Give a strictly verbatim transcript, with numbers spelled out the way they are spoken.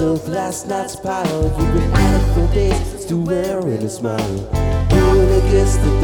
of last night's pile. You've been at it for days, still wearing a smile. Doing against the